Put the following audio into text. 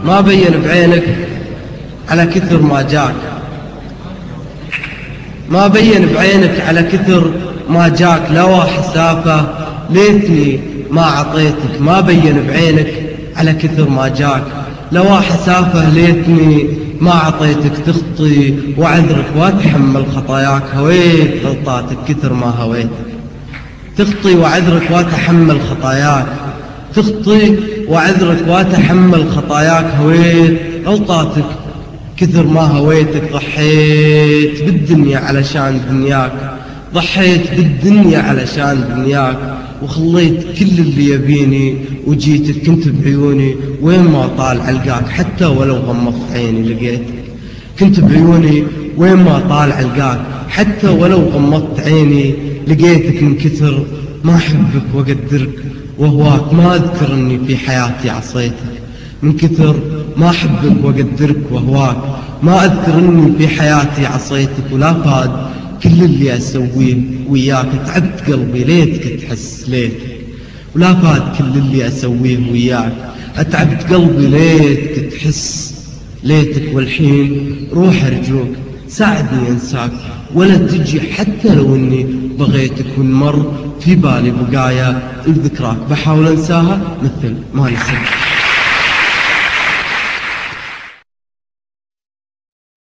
ما بين بعينك على كثر ما جاك، ما بين بعينك على كثر ما جاك، لوى حسافة ليتني ما عطيتك. ما بين بعينك على كثر ما جاك، لوى حسافة ليتني ما عطيتك. تخطي وعذرك واتحمل خطاياك، هويت غلطاتك كثر ما هويت. تخطي وعذرك واتحمل خطاياك، تخطي وعذرك واتحمل خطاياك، هويت غلطاتك كثر ما هويتك. ضحيت بالدنيا علشان دنياك، ضحيت بالدنيا علشان دنياك، وخليت كل اللي يبيني وجيتك. كنت بعيوني وين ما طالع القاك، حتى ولو غمضت عيني لقيتك. كنت بعيوني وين ما طالع القاك، حتى ولو غمضت عيني لقيتك. من كثر ما أحبك وأقدرك وهواك، ما أذكر أني في حياتي عصيتك. من كثر ما أحبك وأقدرك وهواك، ما أذكر أني في حياتي عصيتك. ولا فاد كل اللي أسويه وياك، تعبت قلبي ليتك تحس ليتك. ولا فاد كل اللي أسويه وياك، أتعبت قلبي ليتك تحس ليتك. والحين روح أرجوك ساعدني أنساك، ولا تجي حتى لو أني بغيتك. والمر في بالي بقايا ذكراك، بحاول أنساها مثل ما نسيت.